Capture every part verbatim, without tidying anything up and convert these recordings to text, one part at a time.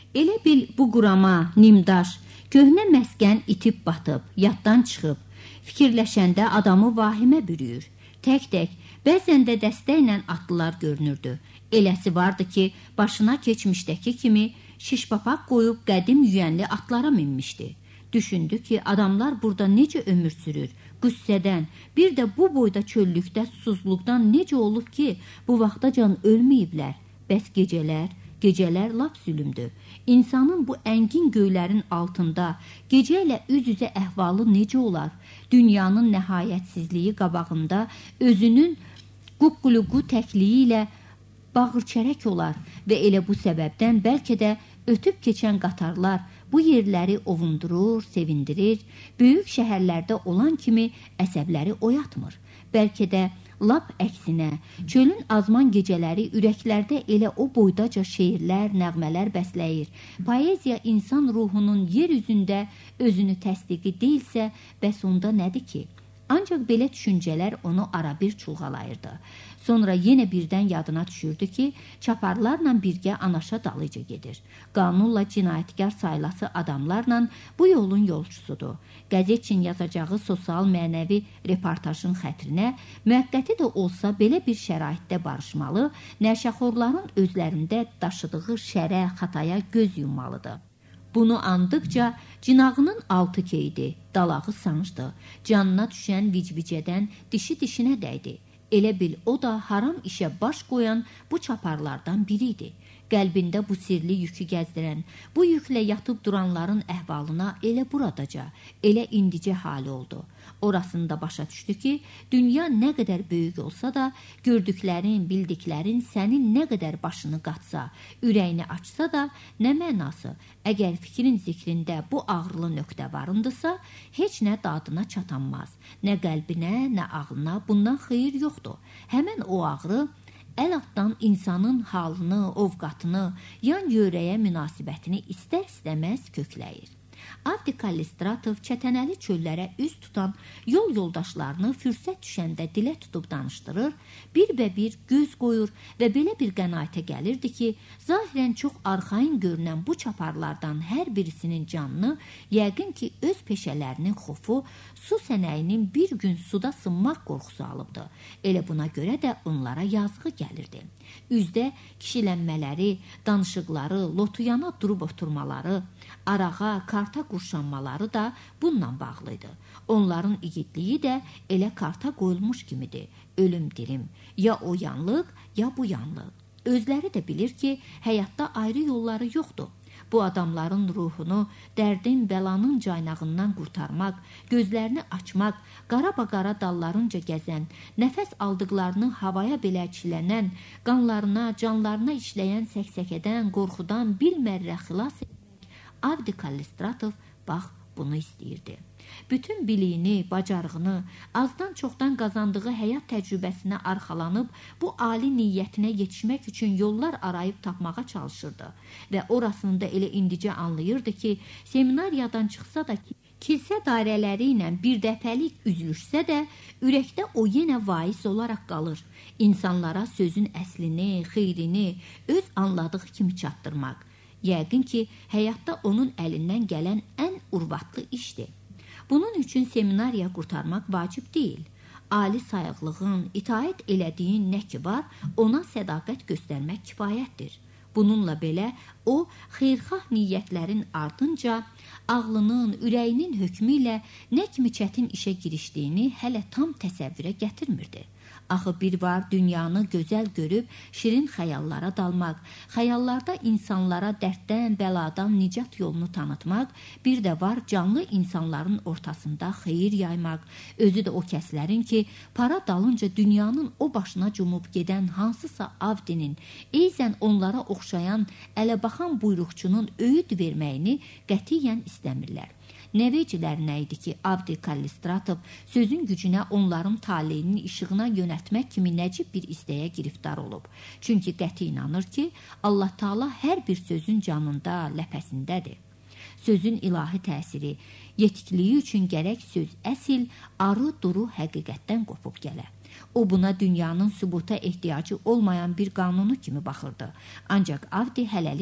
Elə bil bu qurama, nimdaş, köhnə məskən itib batıb, yaddan çıxıb. Fikirləşəndə adamı vahimə bürüyür. Tək-tək, bəzən də dəstəklə atlılar görünürdü. Eləsi vardı ki, başına keçmişdəki kimi şiş papaq qoyub qədim yüyənli atlara minmişdi. Düşündü ki, adamlar burada necə ömür sürür, qüssədən, bir də bu boyda çöllükdə, susuzluqdan necə olub ki, bu vaxtacan ölməyiblər. Bəs gecələr, gecələr lap zülümdür. İnsanın bu əngin göylərin altında, gecə ilə üz-üzə əhvalı necə olar? Dünyanın nəhayətsizliyi qabağında özünün quqquluqu təkliyi ilə bağırçərək olar və elə bu səbəbdən bəlkə də ötüb keçən qatarlar bu yerləri ovundurur, sevindirir, böyük şəhərlərdə olan kimi əsəbləri oyatmır. Bəlkə də lap əksinə, çölün azman gecələri ürəklərdə elə o boydaca şeirlər, nəğmələr bəsləyir. Poeziya insan ruhunun yer üzündə özünü təsdiqi deyilsə, bəs onda nədir ki? Ancaq belə düşüncələr onu arabir çulğalayırdı. Sonra yenə birdən yadına düşürdü ki, çaparlarla birgə anaşa dalıca gedir. Qanunla cinayətkar sayılası adamlarla bu yolun yolçusudur. Qəzet üçün yazacağı sosial mənəvi reportajın xətrinə müəqqəti də olsa belə bir şəraitdə barışmalı, nəşəxorların özlərində daşıdığı şərə, xataya göz yummalıdır. Bunu andıqca cinağının altı keydi, dalağı sancdı. Canına düşən vicvicədən dişi dişinə dəydi. Elə bil o da haram işə baş qoyan bu çaparlardan biriydi. Qəlbində bu sirli yükü gəzdirən, bu yüklə yatıb duranların əhvalına elə buradaca, elə indicə hali oldu. Orasında başa düşdü ki, dünya nə qədər böyük olsa da, gördüklərin, bildiklərin sənin nə qədər başını qatsa, ürəyini açsa da, nə mənası? Əgər fikrin zikrində bu ağrılı nöqtə varındısa, heç nə dadına çatanmaz. Nə qəlbinə, nə ağlına bundan xeyir yoxdur. Həmən o ağrı, əl atdan insanın halını, ovqatını, yan yörəyə münasibətini istər-istəməz kökləyir. Avdi Kallistratov çətənəli çöllərə üz tutan yol yoldaşlarını fürsət düşəndə dilə tutub danışdırır, bir və bir göz qoyur və belə bir qənaətə gəlirdi ki, zahirən çox arxain görünən bu çaparlardan hər birisinin canını, yəqin ki, öz peşələrinin xofu, su sənəyinin bir gün suda sınmaq qorxusu alıbdı. Elə buna görə də onlara yazığı gəlirdi. Üzdə kişilənmələri, danışıqları, lotuyana durub oturmaları, arağa, karta qurşanmaları da bununla bağlıydı. Onların igidliyi də elə karta qoyulmuş kimidir. Ölüm dirim, ya o yanlıq, ya bu yanlıq. Özləri də bilir ki, həyatda ayrı yolları yoxdur. Bu adamların ruhunu dərdin, bəlanın caynağından qurtarmaq, gözlərini açmaq, qara-baqara dallarınca gəzən, nəfəs aldıqlarını havaya belə çilənən, qanlarına, canlarına işləyən səksəkədən, qorxudan bilmərrə xilas etmək. Avdi Kallistratov bax bunu istəyirdi. Bütün biliyini, bacarığını, azdan çoxdan qazandığı həyat təcrübəsinə arxalanıb, bu ali niyyətinə yetişmək üçün yollar arayıb tapmağa çalışırdı. Və orasında elə indicə anlayırdı ki, seminariyadan çıxsa da ki, kilsə dairələri ilə bir dəfəlik üzülüşsə də, ürəkdə o yenə vaiz olaraq qalır. İnsanlara sözün əslini, xeyrini öz anladığı kimi çatdırmaq. Yəqin ki, həyatda onun əlindən gələn ən urvatlı işdir. Bunun üçün seminariya qurtarmaq vacib deyil. Ali sayıqlığın, itaət elədiyin nə ki var, ona sədaqət göstərmək kifayətdir. Bununla belə, o, xeyrxah niyyətlərin ardınca, ağlının, ürəyinin hökmü ilə nə kimi çətin işə girişdiyini hələ tam təsəvvürə gətirmirdi. Axı bir var dünyanı gözəl görüb şirin xəyallara dalmaq, xəyallarda insanlara dərddən, bəladan nicat yolunu tanıtmaq, bir də var canlı insanların ortasında xeyir yaymaq, özü də o kəslərin ki, para dalınca dünyanın o başına cumub gedən hansısa avdinin, eyzən onlara oxşayan, ələbaxan buyruqçunun öyüd verməyini qətiyyən istəmirlər. Nəvecilərinə idi ki, Avdi Kallistratov sözün gücünə onların taleyinin işığına yönətmək kimi nəcib bir istəyə giriftar olub. Çünki qəti inanır ki, Allah Taala hər bir sözün canında, ləpəsindədir. Sözün ilahi təsiri, yetikliyi üçün gərək söz əsil, arı duru həqiqətdən qopub gələ. O buna dünyanın sübuta ehtiyacı olmayan bir qanunu kimi baxırdı. Ancaq Avdi hələlik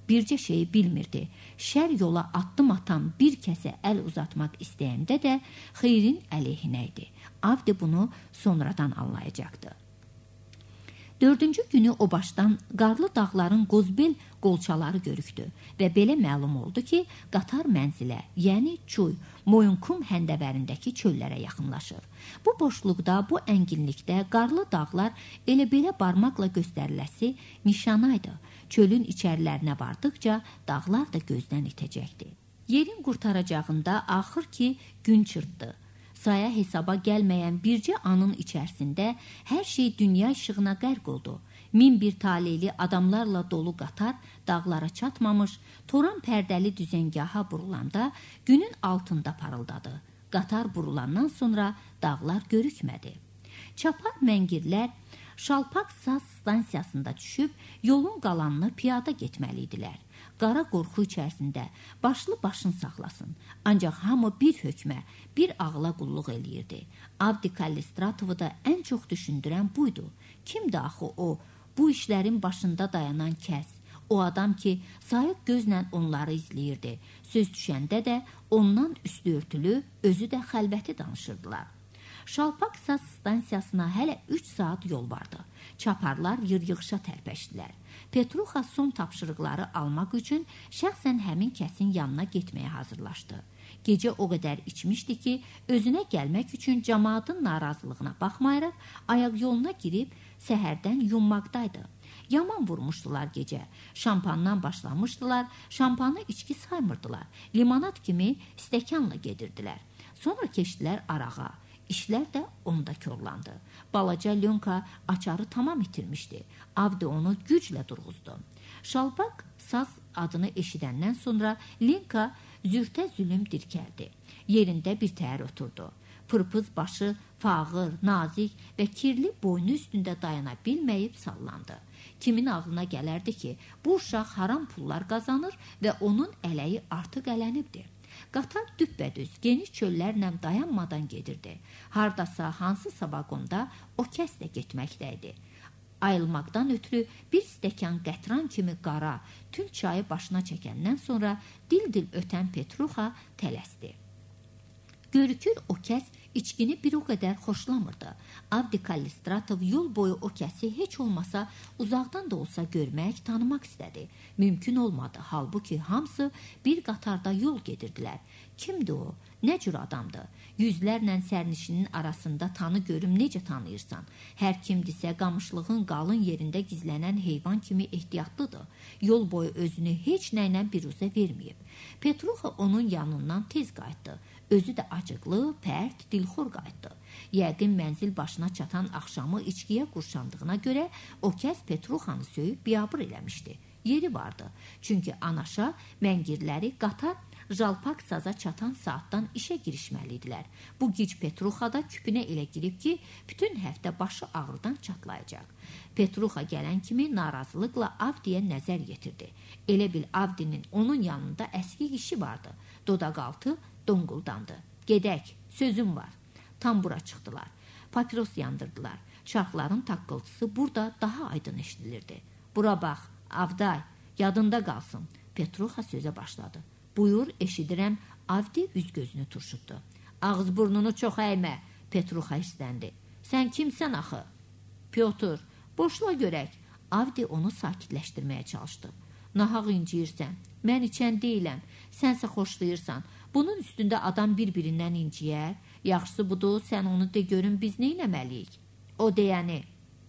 bircə şeyi bilmirdi. Şər yola addım atan bir kəsə əl uzatmaq istəyəndə də xeyrin əleyhinə idi. Avdi bunu sonradan anlayacaqdı. Dördüncü günü o başdan qarlı dağların qozbel qolçaları görükdü və belə məlum oldu ki, qatar mənzilə, yəni Çuy, Moyunkum həndəvərindəki çöllərə yaxınlaşır. Bu boşluqda, bu ənginlikdə qarlı dağlar elə belə barmaqla göstəriləsi nişanaydı. Çölün içərilərinə vardıqca dağlar da gözdən itəcəkdi. Yerin qurtaracağında axır ki, gün çırpdı. Saya hesaba gəlməyən bircə anın içərisində hər şey dünya işığına qərq oldu. Min bir taleyli adamlarla dolu qatar dağlara çatmamış, toran pərdəli düzəngaha burulanda günün altında parıldadı. Qatar burulandan sonra dağlar görükmədi. Çapar məngirlər Şalpak saz stansiyasında düşüb yolun qalanını piyada getməli idilər. Qara qorxu içərisində başlı başın saxlasın. Ancaq hamı bir hökmə, bir ağla qulluq eləyirdi. Avdi Kallistratovu da ən çox düşündürən buydu. Kimdi axı o, bu işlərin başında dayanan kəs? O adam ki, sayıq gözlə onları izləyirdi. Söz düşəndə də ondan üstü örtülü, özü də xəlvəti danışırdılar. Şalpak saz stansiyasına hələ üç saat yol vardı. Çaparlar yır-yığışa tərpəşdilər. Petruxa son tapşırıqları almaq üçün şəxsən həmin kəsin yanına getməyə hazırlaşdı. Gecə o qədər içmişdi ki, özünə gəlmək üçün cəmaatın narazılığına baxmayaraq, ayaq yoluna girib səhərdən yunmaqdaydı. Yaman vurmuşdular gecə. Şampandan başlamışdılar, şampanı içki saymırdılar. Limonat kimi stəkanla gedirdilər. Sonra keçdilər arağa. İşlər də onda körlandı. Balaca Lyonka açarı tamam itirmişdi. Avdi onu güclə durğuzdu. Şalpak saz adını eşidəndən sonra Lenka zürtə zülüm dirkəldi. Yerində bir təhər oturdu. Pırpız başı fağır, nazik və kirli boynu üstündə dayana bilməyib sallandı. Kimin ağlına gələrdi ki, bu uşaq haram pullar qazanır və onun ələyi artıq ələnibdir. Qatar düppədüz, geniş çöllərlə dayanmadan gedirdi. Hardasa, hansısa vaqonda o kəs də getməkdəydi. Ayılmaqdan ötürü bir stəkan qətran kimi qara, tül çayı başına çəkəndən sonra dil-dil ötən Petruxa tələsdi. Görükür o kəs içkini bir o qədər xoşlamırdı. Avdi Kallistratov yol boyu o kəsi heç olmasa uzaqdan da olsa görmək, tanımaq istədi. Mümkün olmadı. Halbuki hamısı bir qatarda yol gedirdilər. Kimdi o? Nə cür adamdı? Yüzlərlə sərnişinin arasında tanı görüm necə tanıyırsan? Hər kimdisə qamışlığın qalın yerində gizlənən heyvan kimi ehtiyatlıdır. Yol boyu özünü heç nəylə biruzə verməyib. Petruxa onun yanından tez qayıtdı. Özü də acıqlı, pərt, dilxor qayıtdı. Yəqin mənzil başına çatan axşamı içkiyə qurşandığına görə o kəs Petruxanı söyüb biabır eləmişdi. Yeri vardı. Çünki anaşa məngirləri qatar Jalpak saza çatan saatdan işə girişməliydilər. Bu gic Petruxa da küpünə elə girib ki, bütün həftə başı ağrıdan çatlayacaq. Petruxa gələn kimi narazılıqla Avdiyə nəzər yetirdi. Elə bil Avdinin onun yanında əski işi vardı. Dodaqaltı donquldandı. Gedək, sözüm var. Tam bura çıxdılar. Papiros yandırdılar. Çarxların taqqıltısı burada daha aydın eşidilirdi. Bura bax, Avday, yadında qalsın. Petruxa sözə başladı. Buyur, eşidirəm. Avdi üz gözünü turşutdu. Ağız burnunu çox əymə. Petruxa istəndi. Sən kimsən axı? Pyotr, boşla görək. Avdi onu sakitləşdirməyə çalışdı. Nahaq inciyirsən. Mən içən deyiləm. Sənsə xoşlayırsan. Bunun üstündə adam bir-birindən inciyər. Yaxşısı budur, sən onu de görün biz neynəməliyik? O deyəni.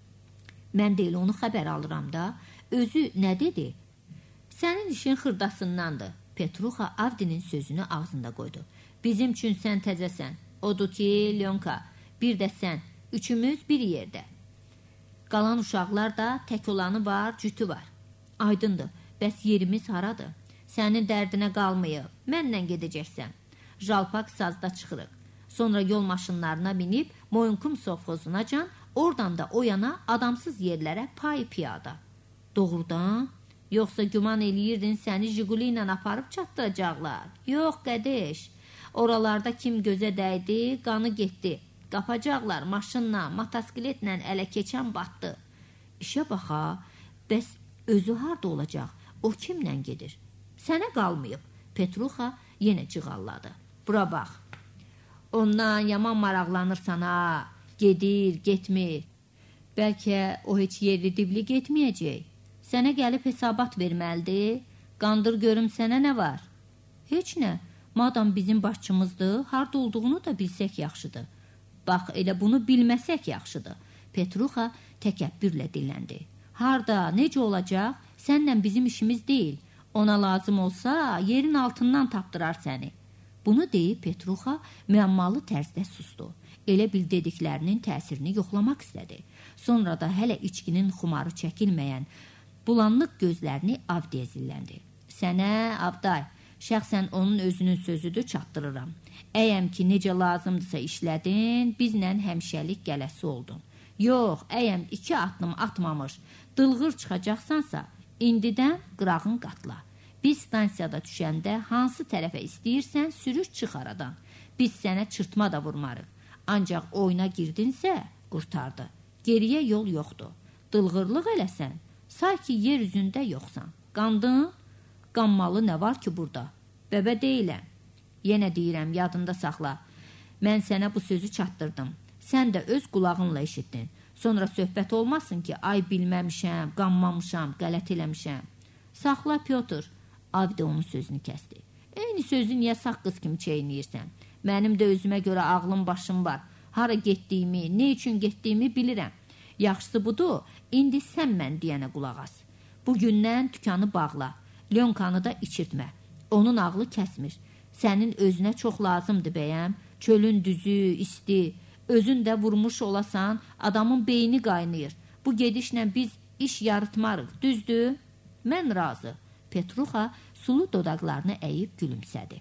Mən deyil, onu xəbər alıram da. Özü nə dedi? Sənin işin xırdasındandır. Petruxa Avdinin sözünü ağzında qoydu. Bizim üçün sən təzəsən. Odur ki, Lyonka, bir də sən. Üçümüz bir yerdə. Qalan uşaqlar da tək olanı var, cütü var. Aydındır, bəs yerimiz haradır? Sənin dərdinə qalmayıb, mənlə gedəcəksən. Jalpak sazda çıxırıq. Sonra yol maşınlarına binib Moyunkum sovxozunacan, oradan da o yana adamsız yerlərə pay piyada. Doğrudan? Yoxsa güman eləyirdin səni Jiguli ilə aparıb çatdıracaqlar? Yox, qədeş. Oralarda kim gözə dəydi, qanı getdi. Qapacaqlar maşınla, motosikletlə ələ keçən batdı. İşə baxa, bəs özü harda olacaq? O kimlə gedir? Sənə qalmayıb. Petruxa yenə cığalladı. Bura bax. Ondan yaman maraqlanırsan ha. Gedir, getmir. Bəlkə o heç yerli dibli getməyəcək. Sənə gəlib hesabat verməlidir. Qandır görüm sənə nə var? Heç nə. Madam bizim başçımızdır, harda olduğunu da bilsək yaxşıdır. Bax, elə bunu bilməsək yaxşıdır. Petruxa təkəbbürlə dilləndi. Harda, necə olacaq? Sənlə bizim işimiz deyil. Ona lazım olsa, yerin altından tapdırar səni. Bunu deyib Petruxa müəmmalı tərzdə sustu. Elə bil dediklərinin təsirini yoxlamaq istədi. Sonra da hələ içkinin xumarı çəkilməyən bulanlıq gözlərini Avdiyə zilləndi. Sənə, Avday, şəxsən onun özünün sözüdür çatdırıram. Əyəm ki, necə lazımdırsa işlədin, bizlə həmişəlik gələsi oldun. Yox, əyəm iki atdım atmamış, dılğır çıxacaqsansa, indidən qırağın qatla. Biz stansiyada düşəndə hansı tərəfə istəyirsən, sürür çıx aradan. Biz sənə çırtma da vurmarıq. Ancaq oyuna girdinsə, qurtardı. Geriyə yol yoxdur. Dılğırlıq eləsən, say ki yer üzündə yoxsan. Qandın? Qanmalı nə var ki burada? Bəbə deyiləm. Yenə deyirəm, yadında saxla. Mən sənə bu sözü çatdırdım. Sən də öz qulağınla eşitdin. Sonra söhbət olmasın ki, ay bilməmişəm, qanmamışam, qələt eləmişəm. Saxla, Pyotr. Avdi onun sözünü kəsdi. Eyni sözü niyə sağ qız kimi çeynəyirsən? Mənim də özümə görə ağlım başım var. Hara getdiyimi, nə üçün getdiyimi bilirəm. Yaxşısı budur, indi sən mən deyənə qulaq as. Bugündən dükanı bağla. Lyonkanı da içirtmə. Onun ağlı kəsmir. Sənin özünə çox lazımdır bəyəm. Çölün düzü, isti. Özün də vurmuş olasan, adamın beyni qaynayır. Bu gedişlə biz iş yarıtmarıq, düzdür? Mən razı. Petruxa sulu dodaqlarını əyib gülümsədi.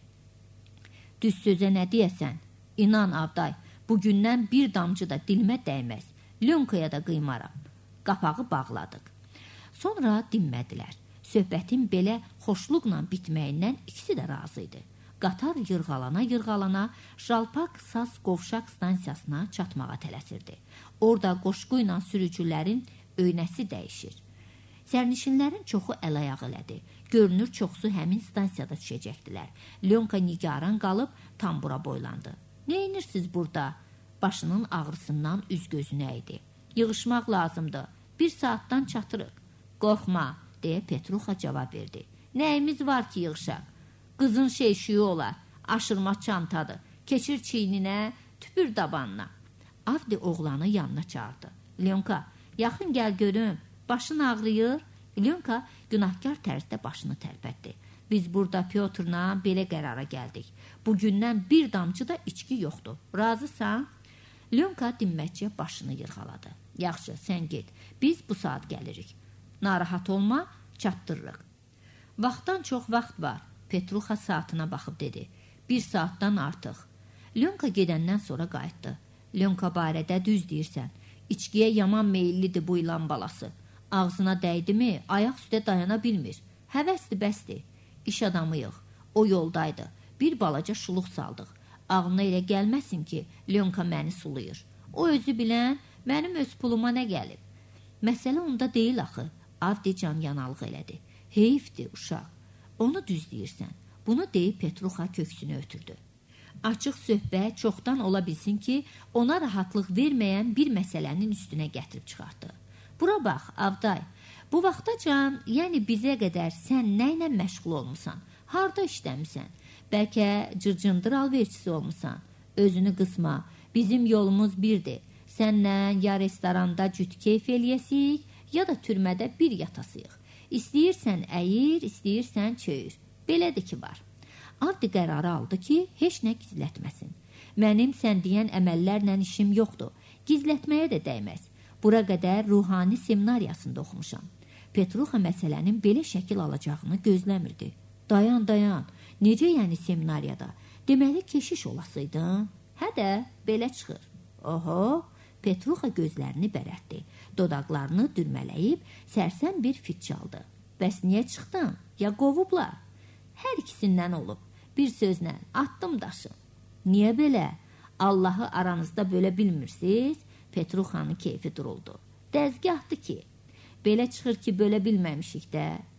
Düz sözə nə deyəsən? İnan, Avday, bugündən bir damcı da dilimə dəyməz. Lyonkaya da qıymaram. Qapağı bağladıq. Sonra dinmədilər. Söhbətin belə xoşluqla bitməyindən ikisi də razı idi. Qatar yırğalana-yırğalana Jalpak Saz qovşaq stansiyasına çatmağa tələsirdi. Orada qoşqu ilə sürücülərin öynəsi dəyişir. Sərnişinlərin çoxu əl-ayaq elədi. Görünür, çoxsu həmin stansiyada düşəcəkdilər. Lyonka nigaran qalıb tambura boylandı. Neyinirsiniz burada? Başının ağrısından üz-gözünü əydi. Yığışmaq lazımdır. Bir saatdan çatırıq. Qorxma, deyə Petruxa cavab verdi. Nəyimiz var ki yığışaq? Qızın şeyşiyi olar. Aşırma çantadır. Keçir çiyninə, tüpür dabanına. Avdi oğlanı yanına çağırdı. Lyonka, yaxın gəl görüm. Başın ağrıyır. Lyonka günahkar tərzdə başını tərpətdi. Biz burada Pyotrla belə qərara gəldik. Bugündən bir damcı da içki yoxdur. Razısan? Lyonka dinmətçiyə başını yırğaladı. Yaxşı, sən get. Biz bu saat gəlirik. Narahat olma, çatdırırıq. Vaxtdan çox vaxt var. Petruxa saatına baxıb dedi. Bir saatdan artıq. Lyonka gedəndən sonra qayıtdı. Lyonka barədə düz deyirsən. İçkiyə yaman meyillidir bu ilan balası. Ağzına dəydimi, ayaq üstə dayana bilmir. Həvəsdir, bəsdir. İş adamıyıq. O yoldaydı. Bir balaca şuluq saldıq. Ağlına elə gəlməsin ki, Lyonka məni sulayır. O özü bilən, mənim öz puluma nə gəlib? Məsələ onda deyil axı. Avdi can yanalıq elədi. Heyifdir, uşaq. Onu düz deyirsən. Bunu deyib Petruxa köksünü ötürdü. Açıq söhbət çoxdan ola bilsin ki, ona rahatlıq verməyən bir məsələnin üstünə gətirib çıxartdı. Bura bax, Avday, bu vaxtacan, yəni bizə qədər sən nə ilə məşğul olmusan? Harda işləmisən? Bəlkə cırcındır alverçisi olmusan? Özünü qısma, bizim yolumuz birdir. Sənlə ya restoranda cüt keyf eləyəsik, ya da türmədə bir yatasıyıq. İstəyirsən əyir, istəyirsən çöyür. Belədir ki var. Avdi qərarı aldı ki, heç nə gizlətməsin. Mənim sən deyən əməllərlə işim yoxdur. Gizlətməyə də dəyməz. Bura qədər ruhani seminariyasında oxumuşam. Petruxa məsələnin belə şəkil alacağını gözləmirdi. Dayan, dayan. Necə yəni seminariyada? Deməli keşiş olasıydın? Hə də, belə çıxır. Oho, Petruxa gözlərini bərətdi. Dodaqlarını dürmələyib, sərsəm bir fit çaldı. Bəs niyə çıxdın? Ya qovublar? Hər ikisindən olub. Bir sözlə, atdım daşı. Niyə belə? Allahı aranızda bölə bilmirsiniz? Petruxanın keyfi duruldu. Dəzgahdır ki. Belə çıxır ki, bölə bilməmişik də.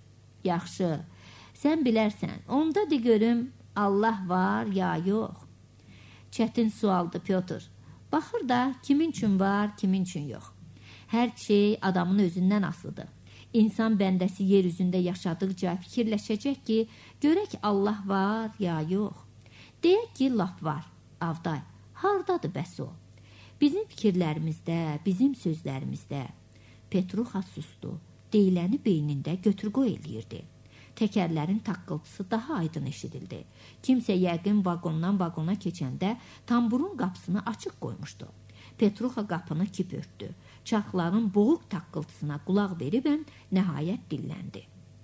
Yaxşı, sən bilərsən, onda de görüm, Allah var ya yox? Çətin sualdı Pyotr. Baxır da kimin üçün var, kimin üçün yox. Hər şey adamın özündən asılıdır. İnsan bəndəsi yer üzündə yaşadıqca fikirləşəcək ki, görək Allah var ya yox. Deyək ki, laf var. Avday, hardadır bəs o? Bizim fikirlərimizdə, bizim sözlərimizdə. Petruxa sustu. Deyiləni beynində götür-qoy eləyirdi. Təkərlərin taqqıltısı daha aydın eşidildi. Kimsə yəqin vaqondan vaqona keçəndə tamburun qapısını açıq qoymuşdu. Petruxa qapını kip örtdü. Çarxların boğuq taqqıltısına qulaq veribən nəhayət dilləndi.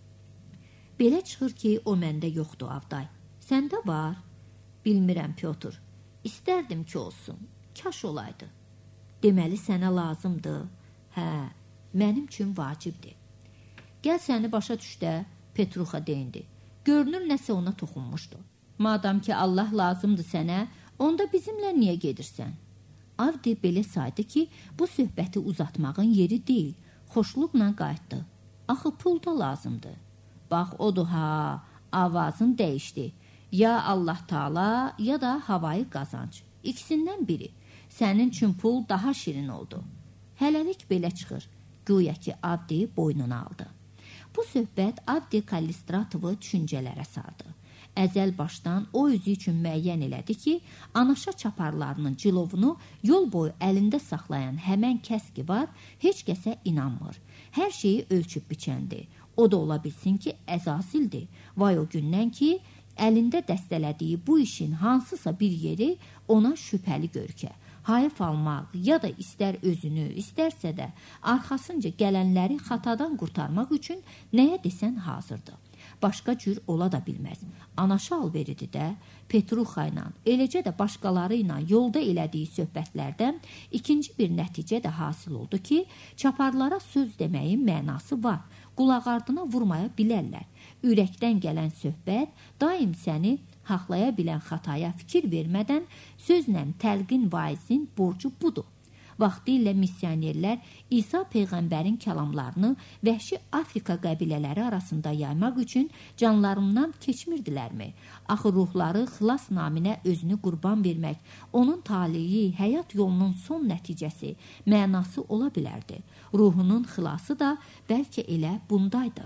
Belə çıxır ki, o məndə yoxdur, Avday. Səndə var? Bilmirəm, Pyotr. İstərdim ki, olsun. Kaş olaydı. Deməli, sənə lazımdır. Hə, mənim üçün vacibdir. Gəl səni başa düşdə, Petruxa deyindi. Görünür, nəsə ona toxunmuşdu. Madam ki, Allah lazımdır sənə, onda bizimlə niyə gedirsən? Avdi belə saydı ki, bu söhbəti uzatmağın yeri deyil, xoşluqla qayıtdı. Axı pul da lazımdır. Bax, odur ha, avazın dəyişdi. Ya Allah Taala, ya da havayı qazanc. İkisindən biri. Sənin üçün pul daha şirin oldu. Hələlik belə çıxır. Güya ki, Avdi boynuna aldı. Bu söhbət Avdi Kallistratovu düşüncələrə sardı. Əzəl başdan o özü üçün müəyyən elədi ki, anaşa çaparlarının cilovunu yol boyu əlində saxlayan həmən kəs ki var, heç kəsə inanmır. Hər şeyi ölçüb biçəndi. O da ola bilsin ki, əzazildir. Vay o gündən ki, əlində dəstələdiyi bu işin hansısa bir yeri ona şübhəli görkə. Hayf almaq ya da istər özünü, istərsə də arxasınca gələnləri xatadan qurtarmaq üçün nəyə desən hazırdır. Başqa cür ola da bilməz. Anaşı alveridi də Petruxa ilə, eləcə də başqaları ilə yolda elədiyi söhbətlərdən ikinci bir nəticə də hasil oldu ki, çaparlara söz deməyin mənası var. Qulaq ardına vurmaya bilərlər. Ürəkdən gələn söhbət daim səni haqlaya bilən xataya fikir vermədən sözlə təlqin vaizin borcu budur. Vaxtilə missionerlər İsa Peyğəmbərin kəlamlarını vəhşi Afrika qəbilələri arasında yaymaq üçün canlarından keçmirdilərmi? Axı ruhları xilas naminə özünü qurban vermək, onun taliyi, həyat yolunun son nəticəsi, mənası ola bilərdi. Ruhunun xilası da bəlkə elə bundaydı.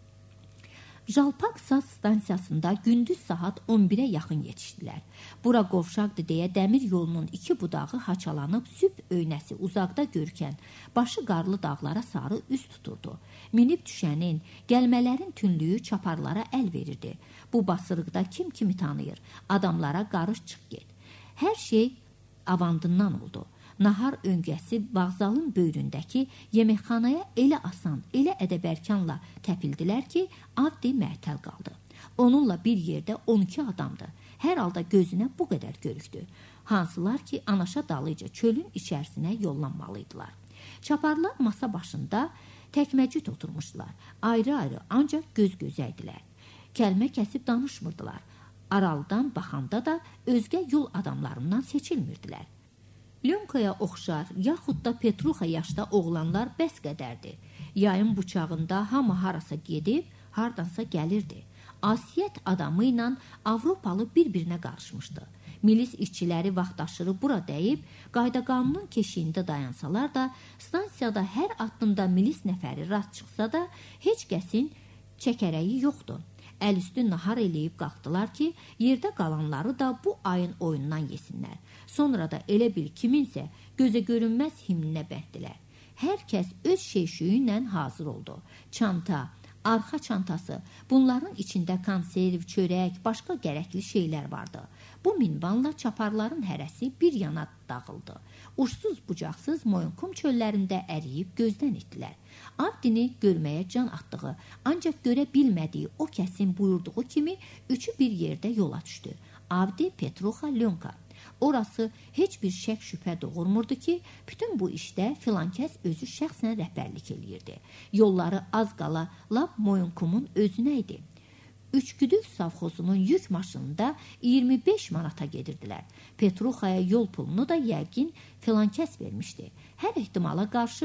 Jalpak saz stansiyasında gündüz saat on birə yaxın yetişdilər. Bura qovşaqdır deyə dəmir yolunun iki budağı haçalanıb sübh öynəsi uzaqda görkən başı qarlı dağlara sarı üst tuturdu. Minib düşənin, gəlmələrin tünlüyü çaparlara əl verirdi. Bu basırıqda kim kimi tanıyır, adamlara qarış çıx get. Hər şey avandından oldu. Nahar öncəsi vağzalın böyründəki yeməkxanaya elə asan, elə ədəbərkanla təpildilər ki, Avdi məhtəl qaldı. Onunla bir yerdə on iki adamdı. Hər halda gözünə bu qədər görükdü. Hansılar ki, anaşa dalıca çölün içərisinə yollanmalıydılar. Çaparlar masa başında təkməcüt oturmuşdular. Ayrı-ayrı, ancaq göz-gözəydilər. Kəlmə kəsib danışmırdılar. Aralıdan baxanda da özgə yol adamlarından seçilmirdilər. Lyonkaya oxşar, yaxud da Petruxa yaşda oğlanlar bəs qədərdi. Yayın bıçağında hamı harasa gedib, hardansa gəlirdi. Asiyyət adamı ilə Avropalı bir-birinə qarışmışdı. Milis işçiləri vaxtaşırı bura dəyib, qayda-qanunun keşiyində dayansalar da, stansiyada hər addımda milis nəfəri rast çıxsa da, heç kəsin çəkərəyi yoxdur. Əl-üstü nahar eləyib qalxdılar ki, yerdə qalanları da bu ayın oyundan yesinlər. Sonra da elə bil kiminsə gözə görünməz himninə bəndilər. Hər kəs öz şeyşüyü ilə hazır oldu. Çanta, arxa çantası, bunların içində konserv, çörək, başqa gərəkli şeylər vardı. Bu minvanla çaparların hərəsi bir yana dağıldı. Uçsuz bucaqsız Moyunkum çöllərində əriyib gözdən etdilər. Avdini görməyə can atdığı, ancaq görə bilmədiyi o kəsin buyurduğu kimi üçü bir yerdə yola düşdü. Avdi, Petruxa, Lyonka. Orası heç bir şək şübhə doğurmurdu ki, bütün bu işdə filankəs özü şəxsən rəhbərlik eləyirdi. Yolları az qala lap Moyunkumun özünə idi. Üçgüdük savxozunun yük maşınında iyirmi beş manata gedirdilər. Petruxaya yol pulunu da yəqin filankəs vermişdi. Hər ehtimala qarşı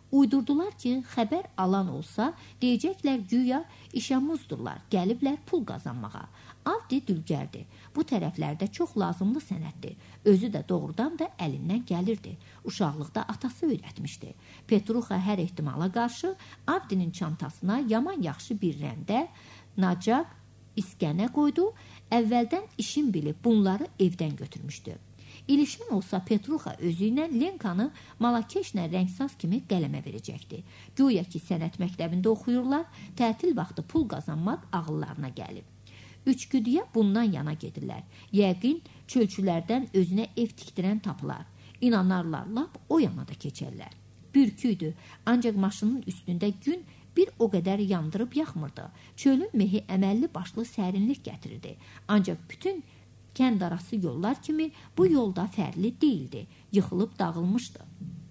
Uydurdular ki, xəbər alan olsa, deyəcəklər güya işə muzdurlar, gəliblər pul qazanmağa. Avdi dülgərdir. Bu tərəflərdə çox lazımlı sənətdir. Özü də doğrudan da əlindən gəlirdi. Uşaqlıqda atası öyrətmişdi. Petruxa hər ehtimala qarşı Avdinin çantasına yaman yaxşı bir rəndə, nacaq, iskənə qoydu. Əvvəldən işin bilib bunları evdən götürmüşdü. İlişən olsa Petruxa özü ilə Lenkanı Malakeşlə rəngsaz kimi qələmə verəcəkdi. Güya ki, sənət məktəbində oxuyurlar, tətil vaxtı pul qazanmaq ağıllarına gəlib. Üçgüdüyə bundan yana gedirlər. Yəqin çölçülərdən özünə ev tikdirən tapılar. İnanarlar, lap o yana da keçərlər. Bürküydü, ancaq maşının üstündə gün bir o qədər yandırıb yaxmırdı. Çölün mehi əməlli başlı sərinlik gətirirdi. Ancaq bütün kənd arası yollar kimi bu yolda fərli deyildi, yıxılıb dağılmışdı.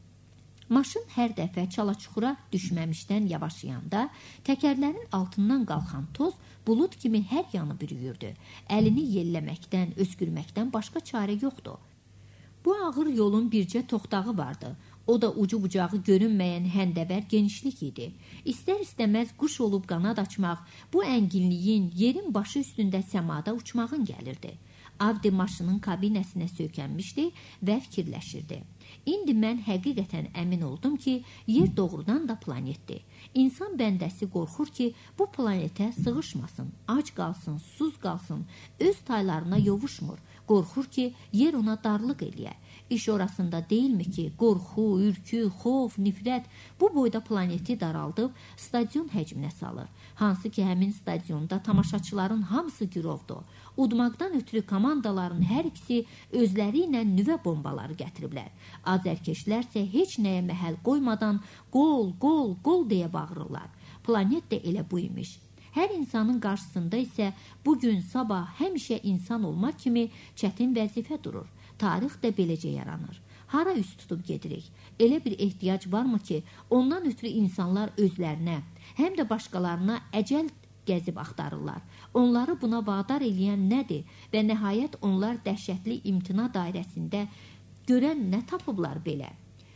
Maşın hər dəfə çala-çuxura düşməmişdən yavaşlayanda təkərlərin altından qalxan toz bulud kimi hər yanı bürüyürdü. Əlini yelləməkdən, öskürməkdən başqa çarə yoxdu. Bu ağır yolun bircə toxtağı vardı. O da ucu bucağı görünməyən həndəvər genişlik idi. İstər-istəməz quş olub qanad açmaq, bu ənginliyin, yerin başı üstündə səmada uçmağın gəlirdi. Avdi maşının kabinəsinə söykənmişdi və fikirləşirdi. İndi mən həqiqətən əmin oldum ki, yer doğrudan da planetdir. İnsan bəndəsi qorxur ki, bu planetə sığışmasın, ac qalsın, susuz qalsın, öz taylarına yovuşmur. Qorxur ki, yer ona darlıq eləyər. İş orasında deyilmi ki, qorxu, ürkü, xof, nifrət bu boyda planeti daraldıb stadion həcminə salır. Hansı ki, həmin stadionda tamaşaçıların hamısı gürovdur. Udmaqdan ötürü komandaların hər ikisi özləri ilə nüvə bombaları gətiriblər. Azərkeşlərsə heç nəyə məhəl qoymadan qol, qol, qol deyə bağırırlar. Planet də elə bu imiş. Hər insanın qarşısında isə bugün, sabah həmişə insan olmaq kimi çətin vəzifə durur. Tarix də beləcə yaranır. Hara üst tutub gedirik? Elə bir ehtiyac varmı ki, ondan ötürü insanlar özlərinə, həm də başqalarına əcəl gəzib axtarırlar. Onları buna vadar eləyən nədir və nəhayət onlar dəhşətli imtina dairəsində görən nə tapıblar belə?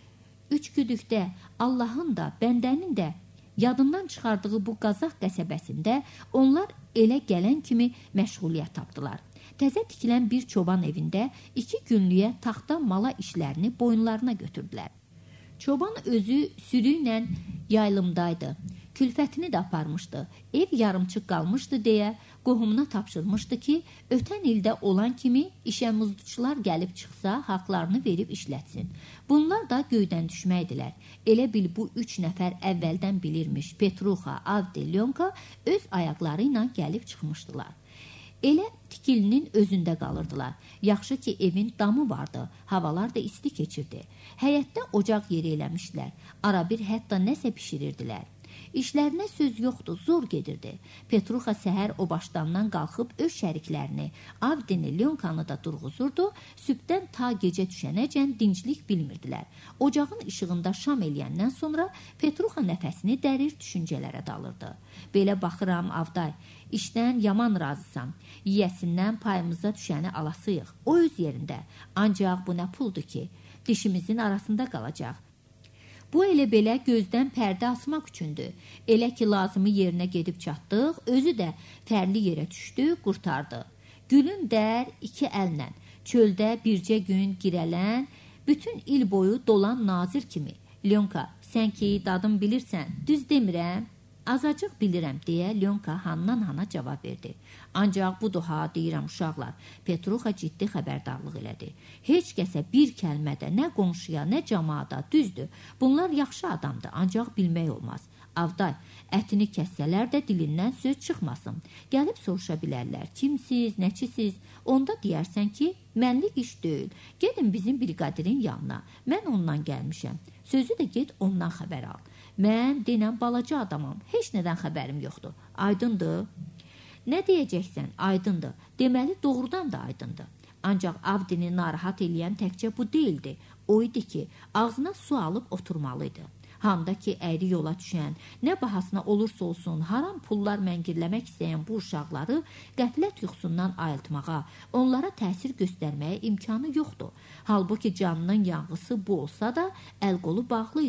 Üç güdükdə Allahın da, bəndənin də yadından çıxardığı bu Qazaq qəsəbəsində onlar elə gələn kimi məşğuliyyət tapdılar. Təzə tikilən bir çoban evində iki günlüyə taxta mala işlərini boyunlarına götürdülər. Çoban özü sürü ilə yaylımdaydı. Külfətini də aparmışdı. Ev yarımçıq qalmışdı deyə qohumuna tapşırmışdı ki, ötən ildə olan kimi işə muzduçular gəlib çıxsa, haqlarını verib işlətsin. Bunlar da göydən düşməkdilər. Elə bil bu üç nəfər əvvəldən bilirmiş. Petruxa, Avdi, Lyonka öz ayaqları ilə gəlib çıxmışdılar. Elə tikilinin özündə qalırdılar. Yaxşı ki, evin damı vardı, havalar da isti keçirdi. Həyətdə ocaq yeri eləmişdilər. Arabir hətta nəsə pişirirdilər. İşlərinə söz yoxdur, zor gedirdi. Petruxa səhər o başdandan qalxıb öz şəriklərini, Avdini, Lyonkanı da durğuzurdu. Sübdən ta gecə düşənəcən dinclik bilmirdilər. Ocağın işığında şam eləyəndən sonra Petruxa nəfəsini dərir, düşüncələrə dalırdı. Belə baxıram, Avday, işdən yaman razısam. Yiyəsindən payımıza düşəni alasıyıq. O öz yerində. Ancaq bu nə puldur ki, dişimizin arasında qalacaq. Bu elə belə gözdən pərdə asmaq üçündür. Elə ki, lazımı yerinə gedib çatdıq, özü də fərli yerə düşdü, qurtardı. Gülün dər iki əllə, çöldə bircə gün girələn, bütün il boyu dolan nazir kimi. Lyonka, sən ki, dadım bilirsən, düz demirəm? Azacıq bilirəm, deyə Lyonka handan-hana cavab verdi. Ancaq budur ha, deyirəm uşaqlar, Petruxa ciddi xəbərdarlıq elədi. Heç kəsə bir kəlmədə, nə qonşuya, nə camaata, düzdür. Bunlar yaxşı adamdır, ancaq bilmək olmaz. Avday, ətini kəssələr də dilindən söz çıxmasın. Gəlib soruşa bilərlər, kimsiz, nəçisiz? Onda deyərsən ki, mənlik iş deyil. Gedin bizim briqadirin yanına, mən ondan gəlmişəm. Sözü də get ondan xəbər al. Mən denən balaca adamam, heç nədən xəbərim yoxdur. Aydındır? Nə deyəcəksən? Aydındır. Deməli, doğrudan da aydındır. Ancaq Avdini narahat eləyən təkcə bu deyildi. O idi ki, ağzına su alıb oturmalıydı. Handa ki, əyri yola düşən, nə bahasına olursa olsun, haram pullar məngirləmək istəyən bu uşaqları qəflət yuxusundan ayıltmağa, onlara təsir göstərməyə imkanı yoxdur. Halbuki canının yanğısı bu olsa da əl-qolu bağlıydı.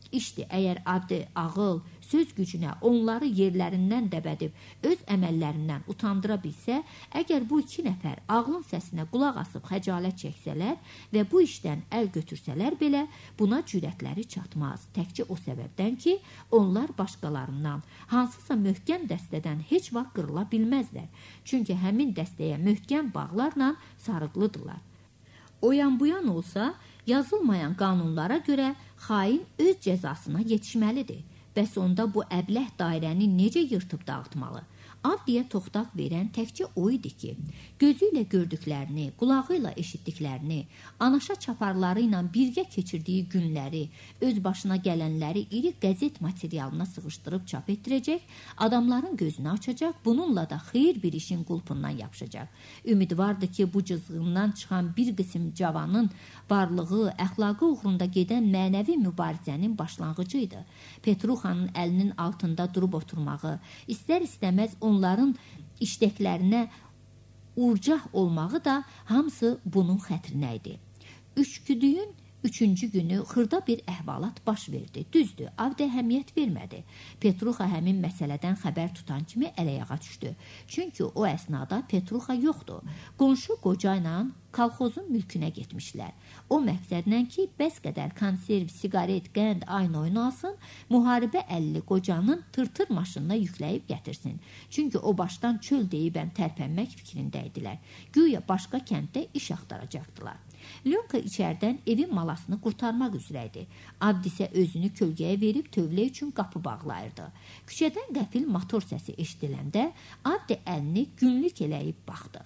İşdir, əgər Avdi ağıl, söz gücünə onları yerlərindən dəbədib, öz əməllərindən utandıra bilsə, əgər bu iki nəfər ağlın səsinə qulaq asıb xəcalət çəksələr və bu işdən əl götürsələr belə, buna cürətləri çatmaz. Təkcə o səbəbdən ki, onlar başqalarından, hansısa möhkəm dəstədən heç vaxt qırıla bilməzlər. Çünki həmin dəstəyə möhkəm bağlarla sarıqlıdırlar. Oyan buyan olsa, yazılmayan qanunlara görə xain öz cəzasına yetişməlidir. Bəs onda bu əbləh dairəni necə yırtıb dağıtmalı? Avdiyə toxtaq verən təkcə o idi ki, gözü ilə gördüklərini, qulağı ilə eşitdiklərini, anaşa çaparları ilə birgə keçirdiyi günləri, öz başına gələnləri iri qəzet materialına sığışdırıb çap etdirəcək, adamların gözünü açacaq, bununla da xeyir bir işin qulpundan yapışacaq. Ümidvardır ki, bu cızğından çıxan bir qism cavanın varlığı, əxlaqı uğrunda gedən mənəvi mübarizənin başlanğıcı idi. Petruxanın əlinin altında durub oturmağı, istər-istəməz onların işdəklərinə urcah olmağı da hamısı bunun xətrinə idi. Üçgüdüyün üçüncü günü xırda bir əhvalat baş verdi. Düzdür, Avdi əhəmiyyət vermədi. Petruxa həmin məsələdən xəbər tutan kimi əl-ayağa düşdü. Çünki o əsnada Petruxa yoxdur. Qonşu qoca ilə kolxozun mülkünə getmişlər. O məqsədlə ki, bəs qədər konserv, sigaret, qənd, ayın oyunu alsın, müharibə əlli qocanın tırtır maşınına yükləyib gətirsin. Çünki o başdan çöl deyibəm tərpənmək fikrində idilər. Güya başqa kənddə iş axtaracaqdılar. Lyonka içərdən evin malasını qurtarmaq üzrə idi. Avdi isə özünü kölgəyə verib tövlə üçün qapı bağlayırdı. Küçədən qəfil motor səsi eşidiləndə Avdi əlini günlük eləyib baxdı.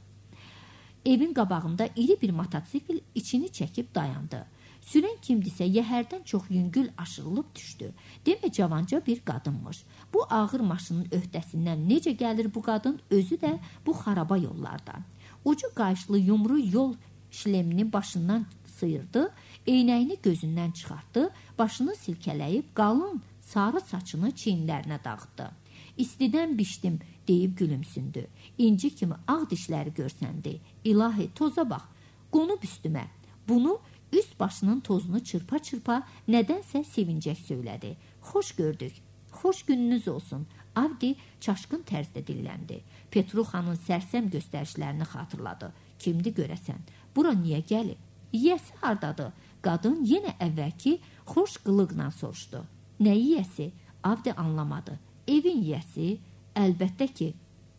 Evin qabağında iri bir motosikl içini çəkib dayandı. Sürən kimdisə yəhərdən çox yüngül aşırılıb düşdü. Demə cavanca bir qadınmış. Bu ağır maşının öhdəsindən necə gəlir bu qadın, özü də bu xaraba yollardan. Ucu qayışlı yumru yol şlemini başından sıyırdı, eynəyini gözündən çıxartdı, başını silkələyib qalın sarı saçını çiyinlərinə dağıtdı. İstidən biçdim deyib gülümsündü. İnci kimi ağ dişləri görsəndi. İlahi, toza bax, qonub üstümə. Bunu üst başının tozunu çırpa-çırpa nədənsə sevincək söylədi. Xoş gördük, xoş gününüz olsun. Avdi çaşqın tərzdə dilləndi. Petruxanın sərsəm göstərişlərini xatırladı. Kimdi görəsən? Bura niyə gəlib? Yiyəsi hardadır? Qadın yenə əvvəlki xoş qılıqla soruşdu. Nə yiyəsi? Avdi anlamadı. Evin yiyəsi? Əlbəttə ki.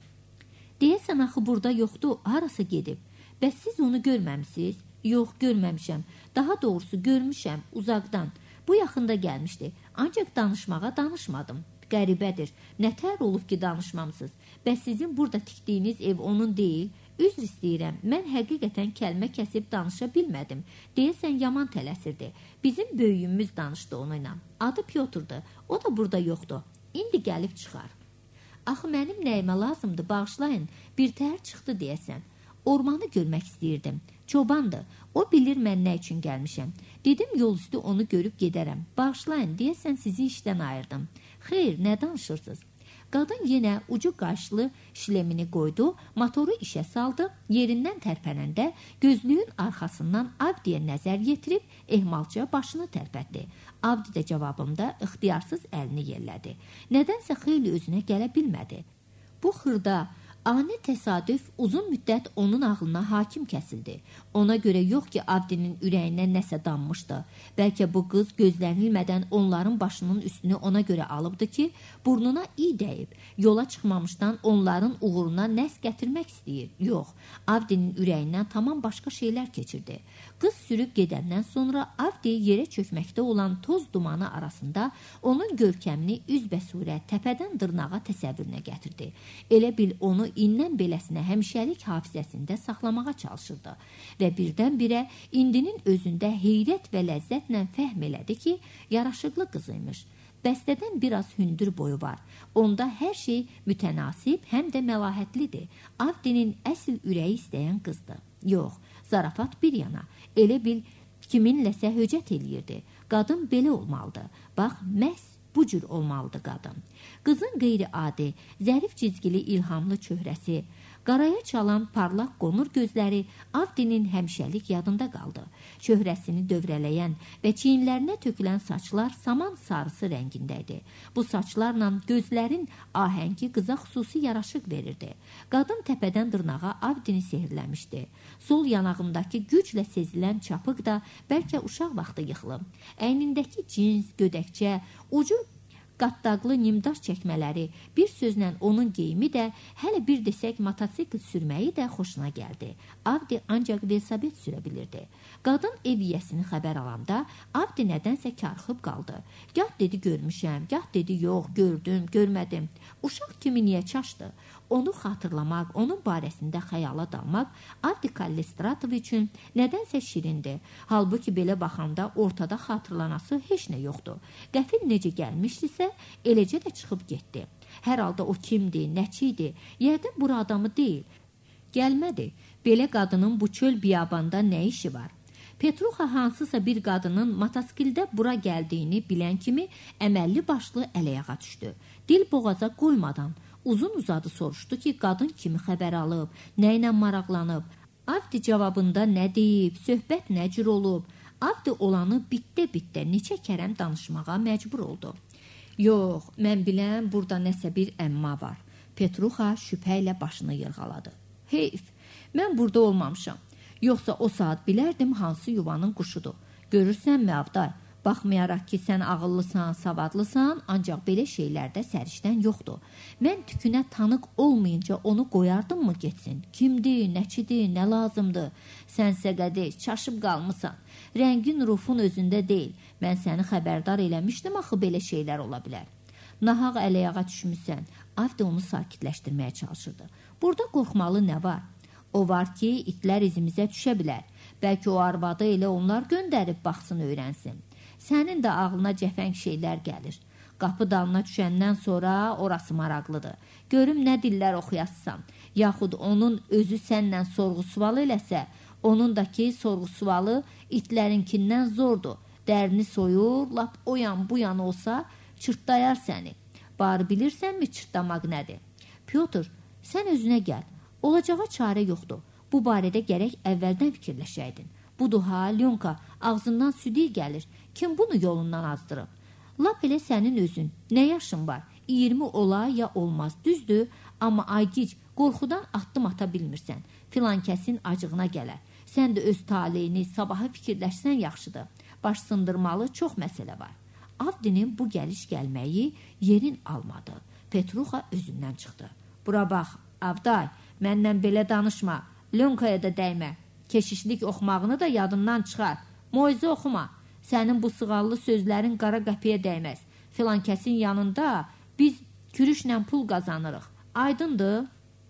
Deyəsən axı burada yoxdur, harası gedib? Bəs siz onu görməmisiniz? Yox, görməmişəm. Daha doğrusu görmüşəm, uzaqdan. Bu yaxında gəlmişdi. Ancaq danışmağa danışmadım. Qəribədir. Nətər olub ki, danışmamısınız? Bəs sizin burada tikdiyiniz ev onun deyil? Üzr istəyirəm, mən həqiqətən kəlmə kəsib danışa bilmədim. Deyəsən yaman tələsirdi. Bizim böyüyümüz danışdı onunla. Adı Pyotr'dur. O da burada yoxdur. İndi gəlib çıxar. Axı mənim nəyimə lazımdır, bağışlayın. Bir təhər çıxdı deyəsən. Ormanı görmək istəyirdim. Çobandır. O bilir mən nə üçün gəlmişəm. Dedim yol üstü onu görüb gedərəm. Bağışlayın, deyəsən sizi işdən ayırdım. Xeyr, nə danışırsınız? Qadın yenə ucu qaşlı şlemini qoydu, motoru işə saldı, yerindən tərpənəndə gözlüyün arxasından Avdiyə nəzər yetirib ehmalca başını tərpətdi. Avdi də cavabımda ixtiyarsız əlini yellədi. Nədənsə xeyli özünə gələ bilmədi. Bu xırda, ani təsadüf uzun müddət onun ağlına hakim kəsildi. Ona görə yox ki, Avdinin ürəyinə nəsə dammışdı. Bəlkə bu qız gözlənilmədən onların başının üstünü ona görə alıbdı ki, burnuna iy dəyib, yola çıxmamışdan onların uğuruna nəs gətirmək istəyir. Yox, Avdinin ürəyindən tamam başqa şeylər keçirdi. Qız sürüb gedəndən sonra Avdi yerə çökməkdə olan toz dumanı arasında onun görkəmini üzbəsurə, təpədən dırnağa təsəvvürünə gətirdi. Elə bil onu indən beləsinə həmişəlik hafizəsində saxlamağa çalışırdı və birdən-birə indinin özündə heyrət və ləzzətlə fəhm elədi ki, yaraşıqlı qızıymış. Bəstədən biraz hündür boyu var. Onda hər şey mütənasib, həm də məlahətlidir. Avdinin əsl ürəyi istəyən qızdır. Yox, zarafat bir yana. Elə bil kiminləsə höcət eləyirdi. Qadın belə olmalıdır. Bax, məhz bu cür olmalıdır qadın. Qızın qeyri-adi, zərif cizgili ilhamlı çöhrəsi, Qaraya çalan parlaq qonur gözləri Avdinin həmişəlik yadında qaldı. Şöhrəsini dövrələyən və çiyinlərinə tökülən saçlar saman sarısı rəngində idi. Bu saçlarla gözlərin ahəngi qıza xüsusi yaraşıq verirdi. Qadın təpədən dırnağa Avdini sehirləmişdi. Sol yanağındakı güclə sezilən çapıq da bəlkə uşaq vaxtı yıxılıb. Əynindəki cins, gödəkçə, ucu qattaqlı nimdaş çəkmələri, bir sözlə onun geyimi də, hələ bir desək motosikl sürməyi də xoşuna gəldi. Avdi ancaq velosiped sürə bilirdi. Qadın ev yiyəsini xəbər alanda Avdi nədənsə karxıb qaldı. Gah dedi görmüşəm, gah dedi yox, gördüm, görmədim. Uşaq kimi niyə çaşdı? Onu xatırlamaq, onun barəsində xəyala dalmaq Avdi Kallistratov üçün nədənsə şirindi. Halbuki belə baxanda ortada xatırlanası heç nə yoxdur. Qəfil necə gəlmişdisə, eləcə də çıxıb getdi. Hər halda o kimdir, nəçiydi? Yəqin bura adamı deyil. Gəlmədi. Belə qadının bu çöl biyabanda nə işi var? Petruxa hansısa bir qadının motosikildə bura gəldiyini bilən kimi əməlli başlı əl-ayağa düşdü. Dil boğaza qoymadan uzun uzadı soruşdu ki, qadın kimi xəbər alıb, nə ilə maraqlanıb. Avdi cavabında nə deyib, söhbət nə cür olub. Avdi olanı bitdə-bitdə neçə kərəm danışmağa məcbur oldu. Yox, mən biləm, burada nəsə bir əmma var. Petruxa şübhə ilə başını yırğaladı. Heyf, mən burada olmamışam. Yoxsa o saat bilərdim hansı yuvanın quşudur. Görürsənmi Avday? Baxmayaraq ki, sən ağıllısan, savadlısan, ancaq belə şeylərdə sərişdən yoxdur. Mən tükünə tanıq olmayınca onu qoyardım mı getsin? Kimdir, nəçidir, nə lazımdır? Sənsə qədiş, çaşıb qalmısan. Rəngin rufun özündə deyil. Mən səni xəbərdar eləmişdim, axı belə şeylər ola bilər. Nahaq əl-ayağa düşmüşsən. Avdi onu sakitləşdirməyə çalışırdı. Burada qorxmalı nə var? O var ki, itlər izimizə düşə bilər. Bəlkə o arvadı elə onlar göndərib baxsın, öyrənsin. Sənin də ağlına cəfəng şeylər gəlir. Qapı dalına düşəndən sonra orası maraqlıdır. Görüm nə dillər oxuyassan. Yaxud onun özü səndən sorğu-suval eləsə, onundakı sorğu-suvalı itlərinkindən zordur. Dərini soyur, lap o yan bu yan olsa çırtdayar səni. Bari bilirsənmi çırtdamaq nədir? Pyotr, sən özünə gəl. Olacağa çarə yoxdur. Bu barədə gərək əvvəldən fikirləşəydin. Budur ha, Lyonka, ağzından südü gəlir. Kim bunu yolundan azdırıb? Lap elə sənin özün. Nə yaşın var? iyirmi ola ya olmaz, düzdür. Amma aygic, qorxudan addım ata bilmirsən. Filan kəsin acığına gələr. Sən də öz taleyini, sabahı fikirləşsən yaxşıdır. Baş sındırmalı çox məsələ var. Avdinin bu gəliş gəlməyi yerin almadı. Petruxa özündən çıxdı. Bura bax, Avday, məndən belə danışma. Lyonkaya da dəymə. Keşişlik oxumağını da yadından çıxar. Moizə oxuma. Sənin bu sığallı sözlərin qara qəpiyə dəyməz. Filan kəsin yanında biz kürüşlə pul qazanırıq. Aydındır?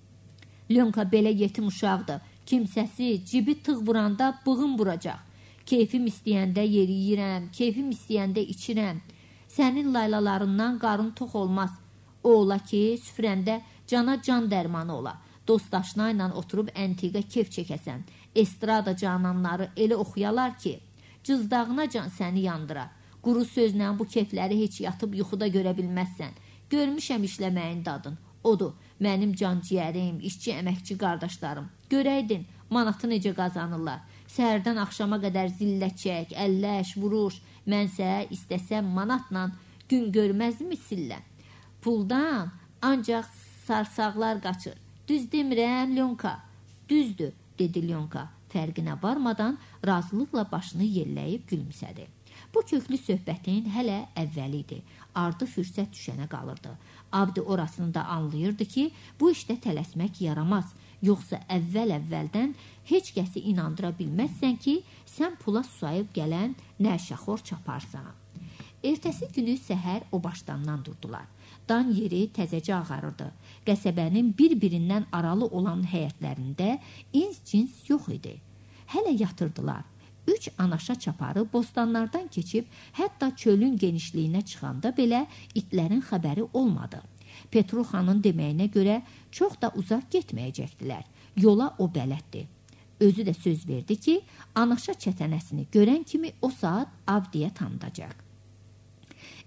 Lyonka belə yetim uşaqdır. Kimsəsi cibi tığ vuranda bığım vuracaq. Keyfim istəyəndə yeriyirəm, keyfim istəyəndə içirəm. Sənin laylalarından qarın tox olmaz. O ola ki, süfrəndə cana can dərmanı ola. Dostdaşına ilə oturub əntiqə keyf çəkəsən. Estrada cananları elə oxuyalar ki, cızdağına can səni yandırar. Quru sözlə bu keyfləri heç yatıb yuxuda görə bilməzsən. Görmüşəm işləməyin dadın. Odur, mənim canciyərim, işçi əməkçi qardaşlarım. Görəydin, manatı necə qazanırlar. Səhərdən axşama qədər zillət çək, əlləş, vuruş. Mənsə istəsəm manatla gün görməzmi sillə. Puldan ancaq sarsaqlar qaçır. Düz demirəm, Lyonka. Düzdür, dedi Lyonka. Fərqinə varmadan razılıqla başını yelləyib gülümsədi. Bu köklü söhbətin hələ əvvəli idi. Ardı fürsət düşənə qalırdı. Avdi orasını da anlayırdı ki, bu işdə tələsmək yaramaz. Yoxsa əvvəl-əvvəldən heç kəsi inandıra bilməzsən ki, sən pula susayıb gələn nəşəxor çaparsan. Ertəsi günü səhər o başdandan durdular. Dan yeri təzəcə ağarırdı. Qəsəbənin bir-birindən aralı olan həyətlərində ins-cins yox idi. Hələ yatırdılar. Üç anaşa çaparı bostanlardan keçib, hətta çölün genişliyinə çıxanda belə itlərin xəbəri olmadı. Petruxanın deməyinə görə çox da uzaq getməyəcəkdilər. Yola o bələddi. Özü də söz verdi ki, anaşa çətənəsini görən kimi o saat Avdiyə tanıdacaq.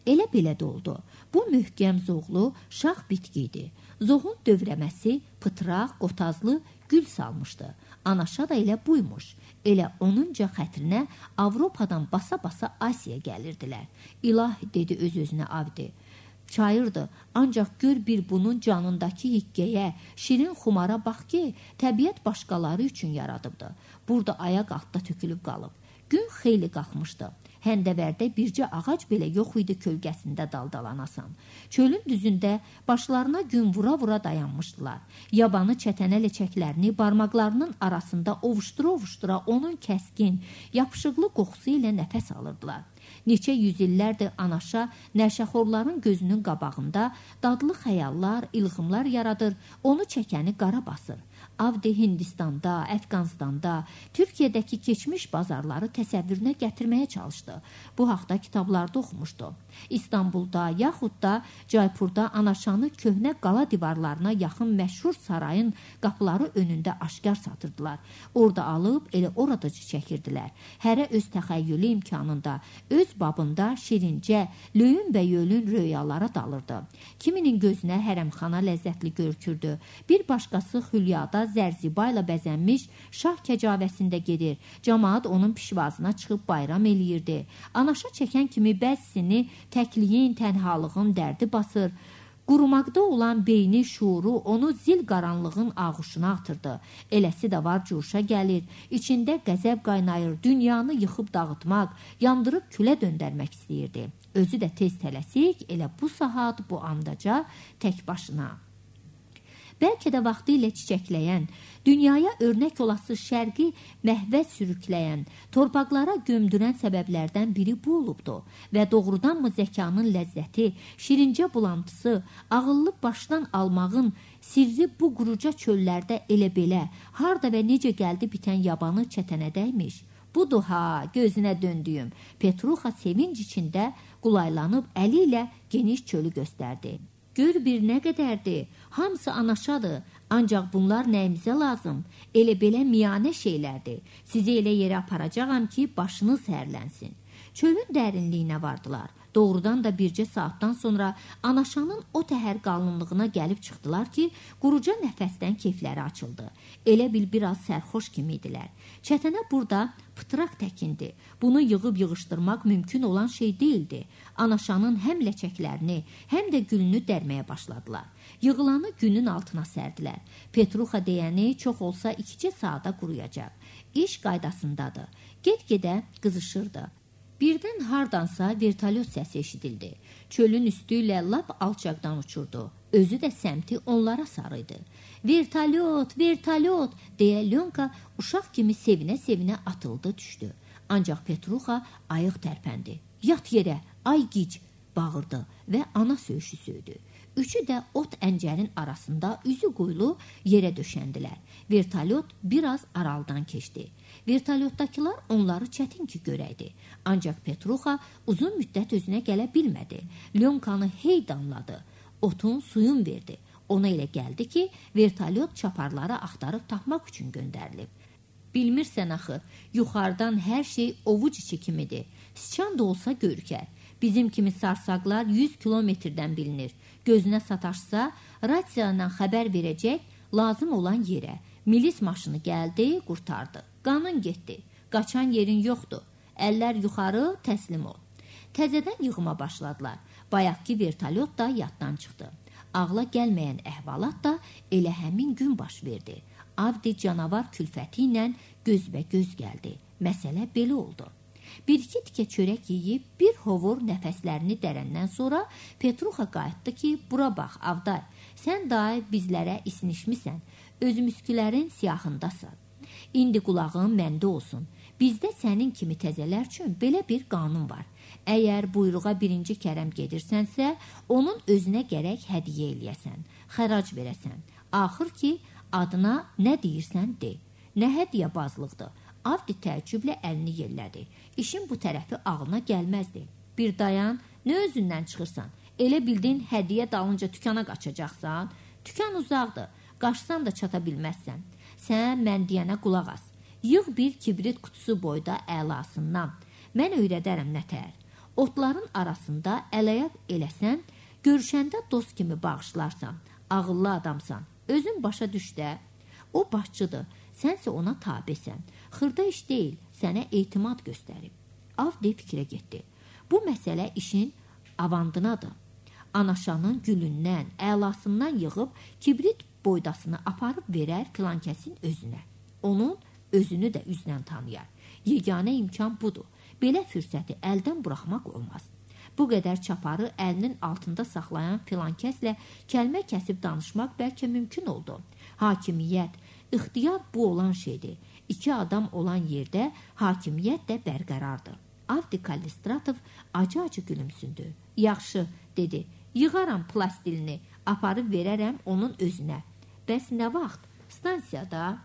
Elə belə də oldu. Bu möhkəm zoğlu şax bitki idi. Zoğun dövrəməsi pıtraq, qotazlı gül salmışdı. Anaşa da elə buymuş. Elə onunca xətrinə Avropadan basa-basa Asiya gəlirdilər. İlahi, dedi öz-özünə Avdi. Çayırdı, ancaq gör bir bunun canındakı hikkəyə, şirin xumara bax ki, təbiət başqaları üçün yaradıbdı. Burada ayaq altda tökülüb qalıb. Gün xeyli qalxmışdı. Həndəvərdə bircə ağac belə yox idi kölgəsində daldalanasan. Çölün düzündə başlarına gün vura-vura dayanmışdılar. Yabanı çətənə ləçəklərini barmaqlarının arasında ovuşdura-ovuşdura onun kəskin, yapışıqlı qoxusu ilə nəfəs alırdılar. Neçə yüzillərdir anaşa nəşəxorların gözünün qabağında dadlı xəyallar, ilğımlar yaradır, onu çəkəni qara basır. Avdi Hindistanda, Əfqanistanda, Türkiyədəki keçmiş bazarları təsəvvürünə gətirməyə çalışdı. Bu haqda kitablarda oxumuşdu. İstanbulda, yaxud da Caypurda anaşanı köhnə qala divarlarına yaxın məşhur sarayın qapıları önündə aşkar satırdılar. Orada alıb elə oradaca çəkirdilər. Hərə öz təxəyyülü imkanında, öz babında şirincə, löyün və yölün röyalara dalırdı. Kiminin gözünə hərəmxana ləzzətli görkürdü. Bir başqası hülyada zərziba ilə bəzənmiş şah kəcavəsində gedir. Camaat onun pişvazına çıxıb bayram eləyirdi. Anaşa çəkən kimi bəzisini təkliyin, tənhalığın dərdi basır. Qurumaqda olan beyni, şuuru onu zil qaranlığın ağuşuna atırdı. Eləsi də var cuşa gəlir, içində qəzəb qaynayır, dünyanı yıxıb dağıtmaq, yandırıb külə döndərmək istəyirdi. Özü də tez tələsik, elə bu saat, bu andaca tək başına. Bəlkə də vaxtı ilə çiçəkləyən, dünyaya örnək olası şərqi məhvə sürükləyən, torpaqlara gömdürən səbəblərdən biri bu olubdu və doğrudanmı zəkanın ləzzəti, şirincə bulantısı, ağıllı başdan almağın sirri bu quruca çöllərdə elə belə, harda və necə gəldi bitən yabanı çətənə dəymiş. Budur ha, gözünə döndüyüm. Petruxa sevinc içində qulaylanıb əli ilə geniş çölü göstərdi. Gör bir nə qədərdir, hamısı anaşadır, ancaq bunlar nəyimizə lazım? Elə belə miyanə şeylərdir. Sizi elə yerə aparacağam ki, başınız hərlənsin. Çölün dərinliyinə vardılar. Doğrudan da bircə saatdan sonra anaşanın o təhər qalınlığına gəlib çıxdılar ki, quruca nəfəsdən keyfləri açıldı. Elə bil biraz sərxoş kimi idilər. Çətənə burada pıtraq təkindi. Bunu yığıb yığışdırmaq mümkün olan şey değildi. Anaşanın həm ləçəklərini, həm də gülünü dərməyə başladılar. Yığılanı günün altına sərdilər. Petruxa deyəni çox olsa ikicə saata quruyacaq. İş qaydasındadır. Get-gedə qızışırdı. Birdən hardansa vertolyot səsi eşidildi. Çölün üstü ilə lap alçaqdan uçurdu. Özü də səmti onlara sarıydı. Vertolyot, vertolyot deyə Lyonka uşaq kimi sevinə-sevinə atıldı, düşdü. Ancaq Petruxa ayıq tərpəndi. Yat yerə, ay gic, bağırdı və ana söyüşü söydü. Üçü də ot əncərin arasında üzü qoyulu yerə döşəndilər. Vertolyot biraz araldan keçdi. Vertolyotdakılar onları çətin ki görəydi. Ancaq Petruxa uzun müddət özünə gələ bilmədi. Lyonkanı hey danladı. Otun suyun verdi. Ona elə gəldi ki, vertolyot çaparları axtarıb tapmaq üçün göndərilib. Bilmirsən axı, yuxarıdan hər şey ovuc içi kimidir. Sıçan da olsa görkər. Bizim kimi sarsaqlar yüz kilometrdən bilinir. Gözünə sataşsa, rasiya ilə xəbər verəcək lazım olan yerə. Milis maşını gəldi, qurtardı. Qanın getdi. Qaçan yerin yoxdur. Əllər yuxarı, təslim ol. Təzədən yığıma başladılar. Bayaqki vertolyot da yaddan çıxdı. Ağla gəlməyən əhvalat da elə həmin gün baş verdi. Avdi canavar külfəti ilə gözbə-göz gəldi. Məsələ belə oldu. Bir-iki tikə çörək yeyib, bir hovur nəfəslərini dərəndən sonra Petruxa qayıtdı ki, bura bax, Avday, sən dahi bizlərə isinişmisən, öz müskülərin siyahındasan. İndi qulağın məndə olsun. Bizdə sənin kimi təzələr üçün belə bir qanun var. Əgər buyruğa birinci kərəm gedirsənsə, onun özünə gərək hədiyə eləyəsən, xərac verəsən. Axır ki, adına nə deyirsən de. Nə hədiyə bazlıqdır. Avdi təəccüblə əlini yellədi. İşin bu tərəfi ağlına gəlməzdi. Bir dayan, nə özündən çıxırsan? Elə bildin hədiyə dalınca tükana qaçacaqsan? Tükan uzaqdır, qaçsan da çata bilməzsən. Sən mən deyənə qulaq as. Yığ bir kibrit qutusu boyda əlasından. Mən öyrədərəm nətər. Otların arasında əl-ayaq eləsən, görüşəndə dost kimi bağışlarsan, ağıllı adamsan, özün başa düş də. O başçıdır, sənsə ona tabesən. Xırda iş deyil, sənə etimad göstərib. Avdi fikrə getdi. Bu məsələ işin avandınadır. Anaşanın gülündən, əlasından yığıb kibrit boydasını aparıb verər filankəsin özünə. Onun özünü də üzdən tanıyar. Yeganə imkan budur. Belə fürsəti əldən buraxmaq olmaz. Bu qədər çaparı əlinin altında saxlayan filankəslə kəlmə kəsib danışmaq bəlkə mümkün oldu. Hakimiyyət, ixtiyar bu olan şeydir. İki adam olan yerdə hakimiyyət də bərqərardır. Avdi Kallistratov acı-acı gülümsündü. Yaxşı, dedi, yığaram plastilini, aparıb verərəm onun özünə. Bəs nə vaxt? Stansiyada?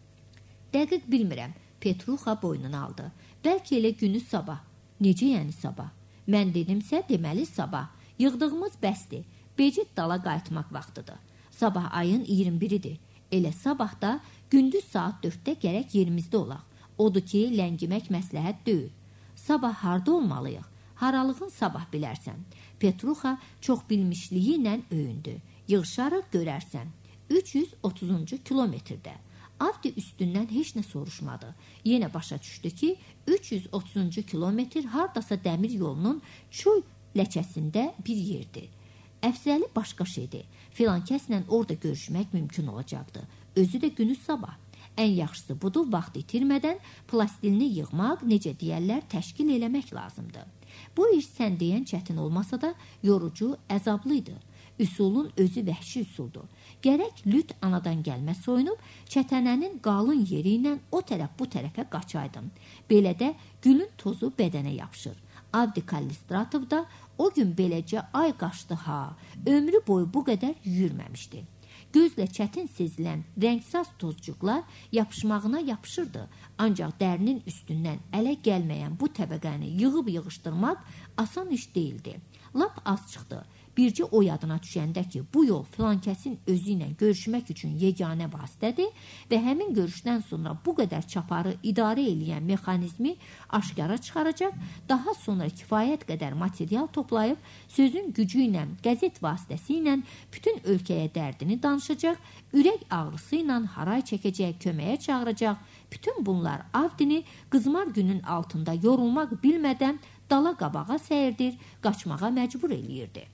Dəqiq bilmirəm. Petruxa boynunu aldı. Bəlkə elə günü sabah. Necə yəni sabah? Mən dedimsə deməli sabah. Yığdığımız bəsdir. Becid dala qayıtmaq vaxtıdır. Sabah ayın iyirmi biridir. Elə sabah da gündüz saat dörddə gərək yerimizdə olaq. Odur ki, ləngimək məsləhət deyil. Sabah harda olmalıyıq? Haralığın sabah bilərsən. Petruxa çox bilmişliyi ilə öyündü. Yığışarıq görərsən. üç yüz otuzuncu kilometrdə. Avdi üstündən heç nə soruşmadı. Yenə başa düşdü ki, üç yüz otuzuncu kilometr hardasa dəmir yolunun çuy ləkəsində bir yerdir. Əfzəli başqa şeydir. Filankəslə orada görüşmək mümkün olacaqdı. Özü də günü sabah. Ən yaxşısı budur, vaxt itirmədən plastilini yığmaq, necə deyərlər, təşkil eləmək lazımdır. Bu iş sən deyən çətin olmasa da yorucu, əzablıydı. Üsulun özü vəhşi üsuldur. Gərək lüt anadan gəlmə soyunub, çətənənin qalın yeri ilə o tərəf bu tərəfə qaçaydım. Belə də gülün tozu bədənə yapışır. Avdi Kallistratov da o gün beləcə ay qaçdı ha, ömrü boyu bu qədər yürüməmişdi. Gözlə çətin sezilən rəngsaz tozcuqlar yapışmağına yapışırdı. Ancaq dərinin üstündən ələ gəlməyən bu təbəqəni yığıb yığışdırmaq asan iş deyildi. Lap az çıxdı. Bircə o yadına düşəndə ki, bu yol filankəsin özü ilə görüşmək üçün yeganə vasitədir və həmin görüşdən sonra bu qədər çaparı idarə eləyən mexanizmi aşkara çıxaracaq, daha sonra kifayət qədər material toplayıb, sözün gücü ilə, qəzet vasitəsi ilə bütün ölkəyə dərdini danışacaq, ürək ağrısı ilə haray çəkəcək, köməyə çağıracaq. Bütün bunlar Avdini qızmar günün altında yorulmaq bilmədən dala qabağa səyirdir, qaçmağa məcbur eləyirdi.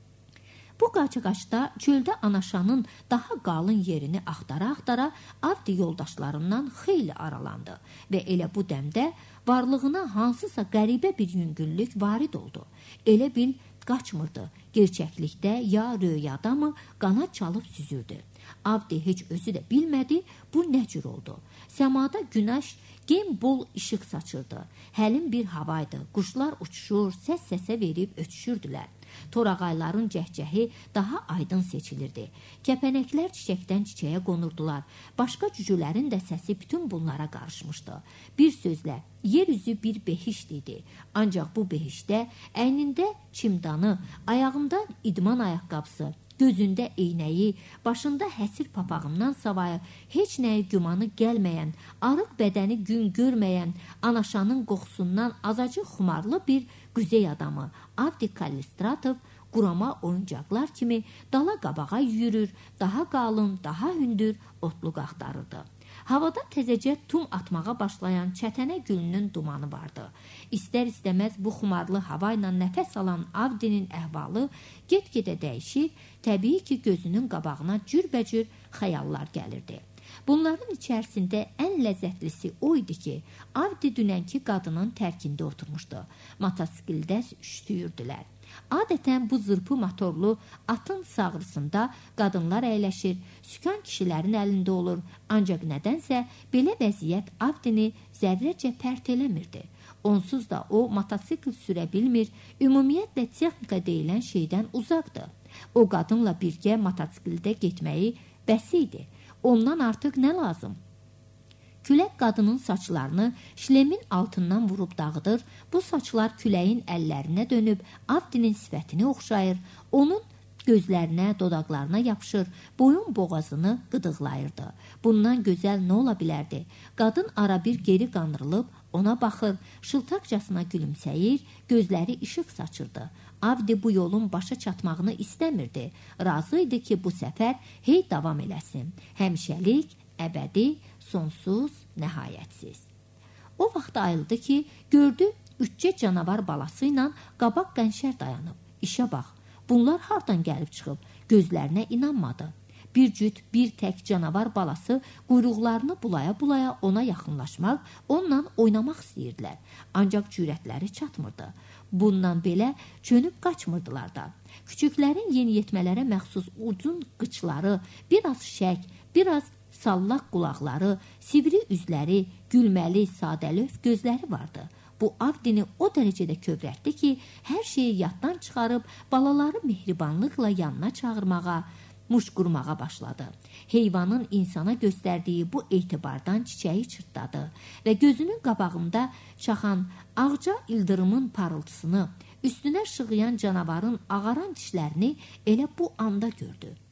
Bu qaça-qaçda çöldə anaşanın daha qalın yerini axtara-axtara Avdi yoldaşlarından xeyli aralandı və elə bu dəmdə varlığına hansısa qəribə bir yüngüllük varid oldu. Elə bil qaçmırdı, gerçəklikdə ya röyada mı qanad çalıb süzürdü. Avdi heç özü də bilmədi, bu nə cür oldu. Səmada günəş gem bol işıq saçırdı. Həlim bir havaydı, quşlar uçuşur, səs-səsə verib ötüşürdülər. Torağayların cəhcəhi daha aydın seçilirdi. Kəpənəklər çiçəkdən çiçəyə qonurdular. Başqa cücülərin də səsi bütün bunlara qarışmışdı. Bir sözlə, yeryüzü bir behişt idi. Ancaq bu behiştdə əynində çimdanı, ayağında idman ayaqqabısı, gözündə eynəyi, başında həsir papağından savayı heç nəyə gümanı gəlməyən, arıq bədəni gün görməyən, anaşanın qoxusundan azacıq xumarlı bir qüzey adamı Avdi Kallistratov qurama oyuncaqlar kimi dala qabağa yürür, daha qalın, daha hündür otluq axtarırdı. Havada təzəcə tum atmağa başlayan çətənə gülünün dumanı vardı. İstər-istəməz bu xumarlı hava ilə nəfəs alan Avdinin əhvalı get-gedə dəyişir, təbii ki, gözünün qabağına cürbəcür xəyallar gəlirdi. Bunların içərisində ən ləzzətlisi o idi ki, Avdi dünənki qadının tərkində oturmuşdu. Motosikildə üşütüyürdülər. Adətən bu zırpı motorlu atın sağrısında qadınlar əyləşir, sükan kişilərin əlində olur, ancaq nədənsə belə vəziyyət Avdini zərrəcə pərt eləmirdi. Onsuz da o motosikl sürə bilmir, ümumiyyətlə texnika deyilən şeydən uzaqdır. O qadınla birgə motosikildə getməyi bəs idi. Ondan artıq nə lazım? Külək qadının saçlarını şlemin altından vurub dağıdır, bu saçlar küləyin əllərinə dönüb Avdinin sifətini oxşayır, onun Gözlərinə, dodaqlarına yapışır, boyun boğazını qıdıqlayırdı. Bundan gözəl nə ola bilərdi? Qadın ara bir geri qandırılıb ona baxır, şıltaqcasına gülümsəyir, gözləri işıq saçırdı. Avdi bu yolun başa çatmağını istəmirdi. Razı idi ki, bu səfər hey davam eləsin. Həmişəlik, əbədi, sonsuz, nəhayətsiz. O vaxt ayıldı ki, gördü üçcə canavar balası ilə qabaq qənşər dayanıb. İşə bax, bunlar hardan gəlib çıxıb? Gözlərinə inanmadı. Bir cüt, bir tək canavar balası quyruqlarını bulaya-bulaya ona yaxınlaşmaq, onunla oynamaq istəyirdilər. Ancaq cürətləri çatmırdı. Bundan belə çönüb qaçmırdılar da. Küçüklərin yeniyetmələrə məxsus uzun qıçları, biraz şək, biraz sallaq qulaqları, sivri üzləri, gülməli, sadəlöv gözləri vardı. Bu Avdini o dərəcədə kövrətdi ki, hər şeyi yaddan çıxarıb balaları mehribanlıqla yanına çağırmağa, muş qurmağa başladı. Heyvanın insana göstərdiyi bu etibardan çiçəyi çırtladı və gözünün qabağında çaxan ağca ildırımın parıltısını, üstünə şığıyan canavarın ağaran dişlərini elə bu anda gördü.